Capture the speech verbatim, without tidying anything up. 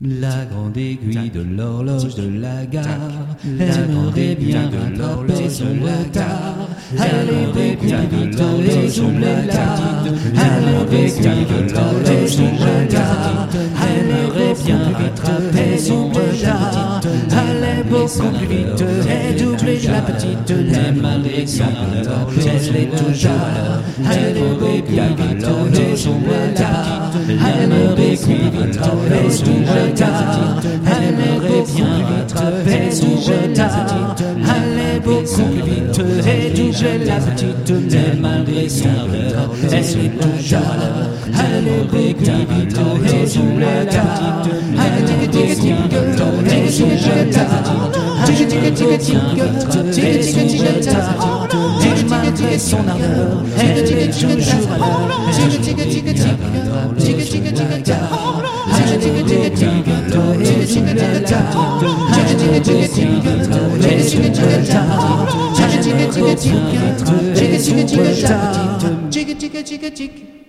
La grande aiguille de l'horloge de la gare, elle aimerait bien rattraper son retard. Elle aimerait bien rattraper son retard. Elle aimerait bien rattraper son retard. Elle aimerait bien rattraper son retard. Elle est beaucoup plus vite et doubler la petite. Elle aimerait bien rattraper elle est toujours là. Elle aimerait bien rattraper son retard. Elle aimerait bien rattraper son retard. Elle aimerait bien rattraper son retard. Elle est beaucoup plus vite et doubler la petite. Mais malgré son retard, elle est toujours là. Elle est beaucoup plus vite et doubler la petite. Elle est beaucoup plus vite et son retard. Elle est beaucoup bien rattraper son retard. Et malgré son ardeur, elle est toujours à l'heure. Elle est beaucoup bien rattraper son retard. Elle est beaucoup bien rattraper son retard. Elle est beaucoup bien rattraper son retard. Elle est beaucoup bien rattraper son retard.